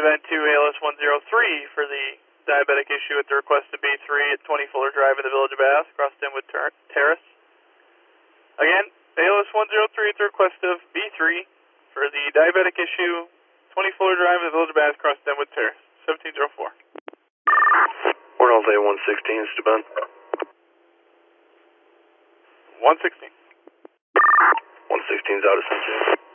event to ALS 103 for the diabetic issue at the request of B3 at 20 Fuller Drive in the Village of Bath, across Denwood Terrace. Again, ALS 103 at the request of B3 for the diabetic issue, 20 Fuller Drive in the Village of Bath, across Denwood Terrace, 1704. Ornals A116, Steuben. 116. 116's out of Central.